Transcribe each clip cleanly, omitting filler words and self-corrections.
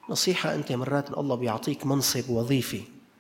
نصيحة، أنت مرات الله بيعطيك منصب وظيفي،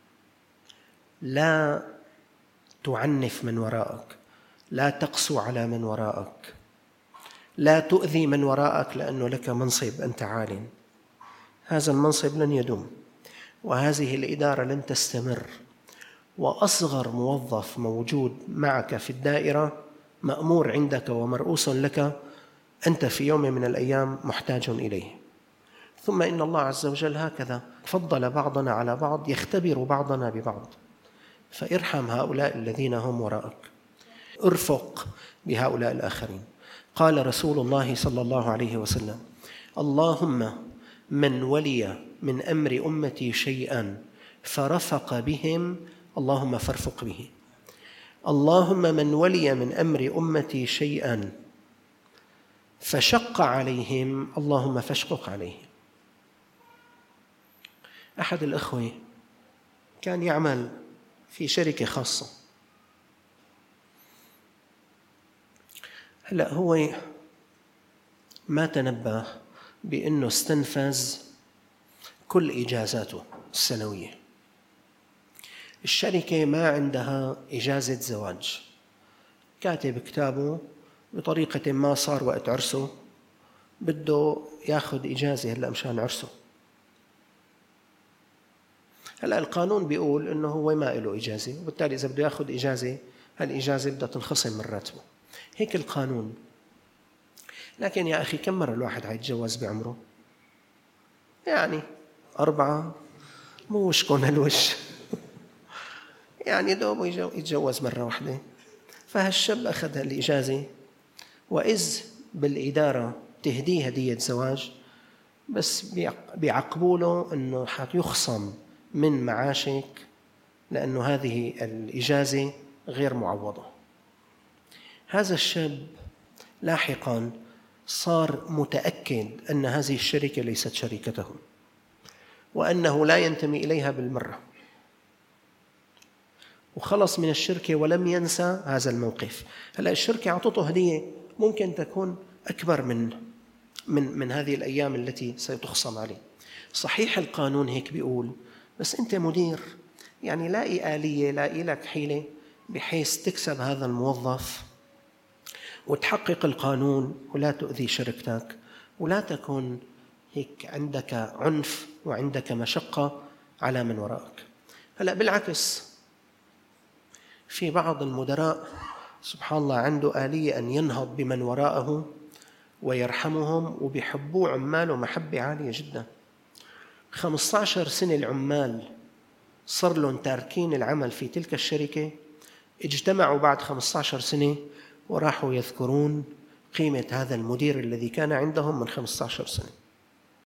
لا تعنف من وراءك، لا تقسو على من وراءك، لا تؤذي من وراءك لأنه لك منصب أنت عال. هذا المنصب لن يدوم، وهذه الإدارة لن تستمر، وأصغر موظف موجود معك في الدائرة مأمور عندك ومرؤوس لك، أنت في يوم من الأيام محتاج إليه. ثم إن الله عز وجل هكذا فضل بعضنا على بعض، يختبر بعضنا ببعض، فارحم هؤلاء الذين هم وراءك، ارفق بهؤلاء الآخرين. قال رسول الله صلى الله عليه وسلم: اللهم من ولي من أمر أمتي شيئا فرفق بهم اللهم فارفق به. اللهم من ولي من أمر أمتي شيئا فشق عليهم اللهم فاشقق عليه. أحد الأخوة كان يعمل في شركة خاصة. هلأ هو ما تنبه بأنه استنفذ كل إجازاته السنوية. الشركة ما عندها إجازة زواج، كاتب كتابه بطريقة ما صار وقت عرسه بده ياخذ إجازة هلأ مشان عرسه. هلأ القانون بيقول إنه هو ما له إجازة، وبالتالي إذا بده ياخذ إجازة هالإجازة بدها تنخصم من راتبه، هيك القانون. لكن يا أخي كم مرة الواحد هيتجوز بعمره؟ يعني 4، مو وشكون هالوش يعني دوب يتجوز مرة واحدة. فهالشاب أخذ هالإجازة، وإذ بالإدارة تهديه هدية زواج، بس بيعقبوا له أنه حيخصم من معاشك لأنه هذه الإجازة غير معوضة. هذا الشاب لاحقاً صار متأكد أن هذه الشركة ليست شركته، وأنه لا ينتمي إليها بالمرة، وخلص من الشركة ولم ينسى هذا الموقف. هلأ الشركة أعطته هدية ممكن تكون أكبر من هذه الأيام التي ستخصم عليه. صحيح القانون هيك بيقول، بس أنت مدير، يعني لاقي آلية، لاقي لك حيلة بحيث تكسب هذا الموظف وتحقق القانون ولا تؤذي شركتك، ولا تكون هيك عندك عنف وعندك مشقة على من وراءك. هلأ بالعكس، في بعض المدراء سبحان الله عنده آلية أن ينهض بمن وراءه ويرحمهم، وبيحبوا عماله محبة عالية جدا. 15 سنة العمال صار لهم تاركين العمل في تلك الشركة، اجتمعوا بعد 15 سنة وراحوا يذكرون قيمة هذا المدير الذي كان عندهم من 15 سنة.